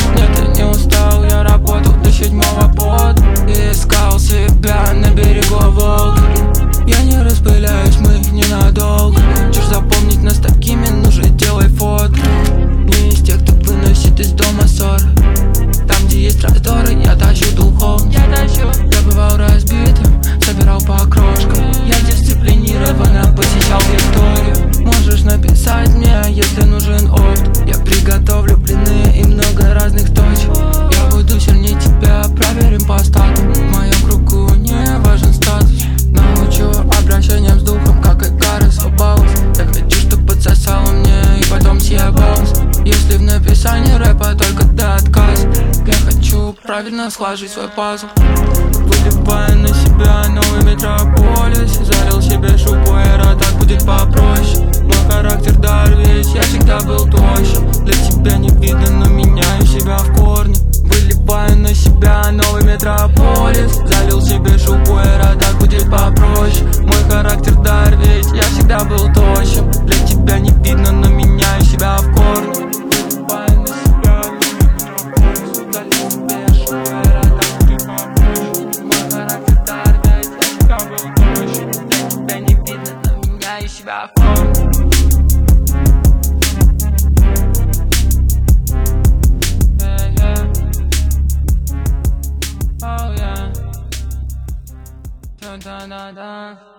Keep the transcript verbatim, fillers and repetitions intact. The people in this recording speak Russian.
Нет, я не устал, я работал до седьмого пота и искал себя на берегу Волги. Я не распыляюсь, мы ненадолго. Хочешь запомнить нас такими, ну же делай фото. Не из тех, кто выносит из дома ссоры. Там, где есть раздоры, я тащу духовно. Я тащу. Я бывал разбитым, собирал по крошкам. Я дисциплинированно посещал Викторию. Можешь написать мне, если нужен опт. Я приготовлю блины и много разных точек. Я буду сильнее тебя, проверим по стату. В моем кругу не важен статус. Научу обращением с духом, как и Карес Обаус. Я хочу, чтоб подсосало мне и потом съебалось. Если в написании рэпа только до отказа. Я хочу правильно сложить свой пазл. Выливая на себя новый метрополис. Залил себе шубу эра, так будет попроще. Мой характер дар весь, я всегда был тощим. Для тебя не видно, но меняю себя в корне. Выливаю на себя новый метрополис. Залил себе шубу эра, так будет попроще. Мой характер дар весь, я всегда был тощим. Для тебя не видно, но меняю себя в корне. Выливаю на себя новый метрополис. Залил себе шубу эра, так будет попроще. Мой характер дар весь, я всегда был тощим. Для тебя не видно, но меняю себя в корне. Da da da.